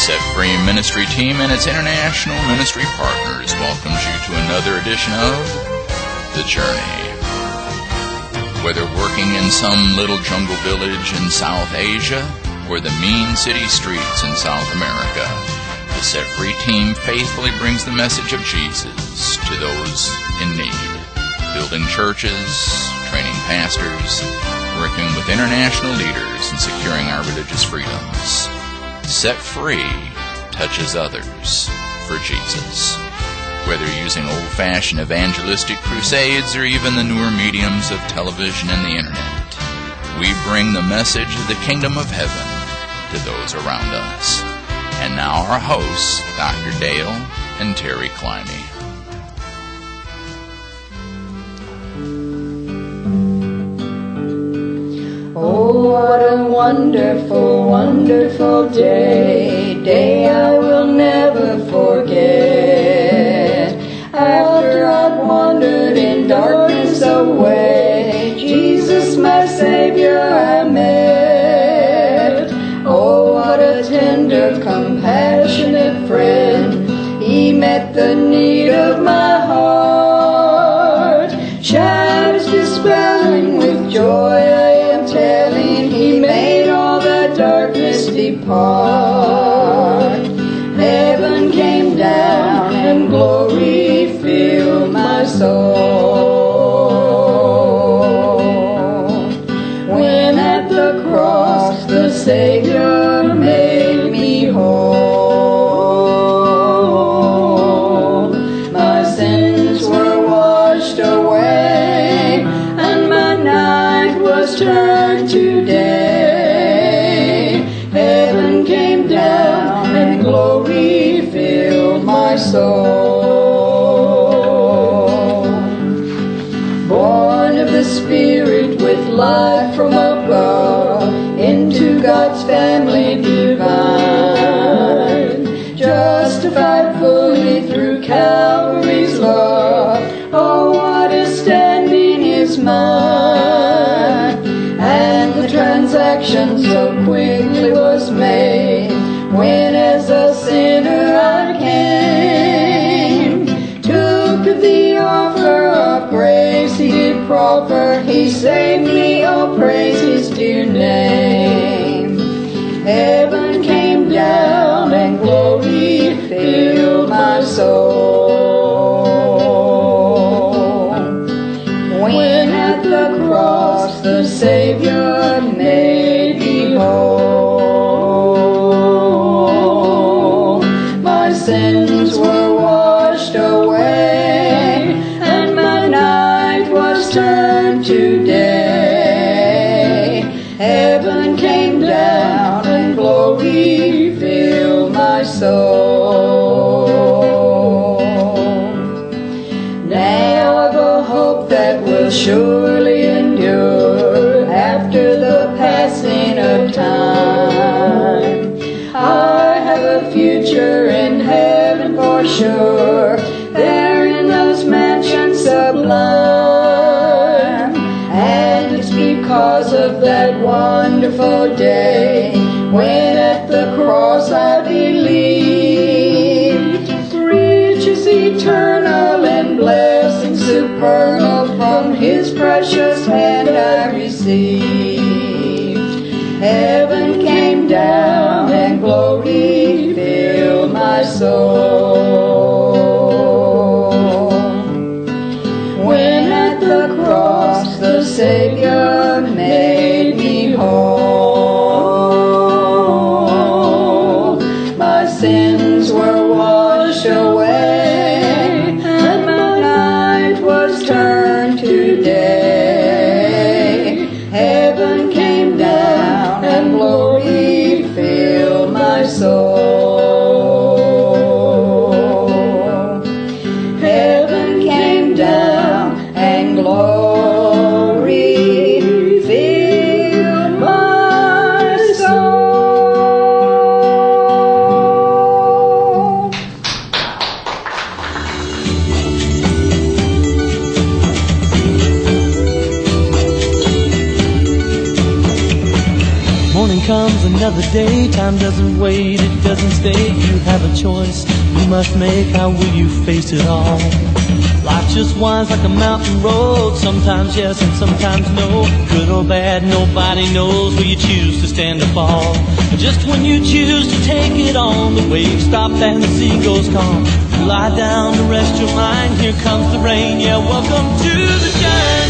Set Free Ministry Team and its international ministry partners welcomes you to another edition of The Journey. Whether working in some little jungle village in South Asia or the mean city streets in South America, the Set Free Team faithfully brings the message of Jesus to those in need, building churches, training pastors, working with international leaders, and securing our religious freedoms. Set Free touches others for Jesus. Whether using old-fashioned evangelistic crusades or even the newer mediums of television and the internet, we bring the message of the kingdom of heaven to those around us. And now our hosts, Dr. Dale and Terry Climby. Oh, what a wonderful, wonderful day I will never forget. After I'd wandered in darkness away, Jesus, my Savior, I met. Oh, what a tender, compassionate friend. He met the need of my heart. Shadows dispelling with joy, He made all the darkness depart. Heaven came down and glory filled my soul. When at the cross the Savior made me whole, my sins were washed away and my night was turned to day. Heaven came down and glory filled my soul. Born of the Spirit with life from above, into God's family divine, justified fully through Calvary's love. Oh, what a standing is mine! And the transaction so quickly was made, when as a sinner I came, took of the offer of grace He did proffer. He saved me, oh praise His dear name. Heaven came down and glory filled my soul. When at the cross the Savior made me whole, my sins were washed away and my night was turned to day. Heaven came down and glory filled my soul. Now I've a hope that will surely endure after the passing of time. I have a future in heaven for sure, there in those mansions sublime. And it's because of that wonderful day, when at the cross I believed, riches eternal and blessings supernal from His precious hand I received. Heaven came down and glory filled my soul. the day. Time doesn't wait, it doesn't stay. You have a choice you must make. How will you face it all? Life just winds like a mountain road. Sometimes yes and sometimes no. Good or bad, nobody knows where you choose to stand or fall. But just when you choose to take it on, the waves stop and the sea goes calm. You lie down to rest your mind. Here comes the rain. Yeah, welcome to the journey.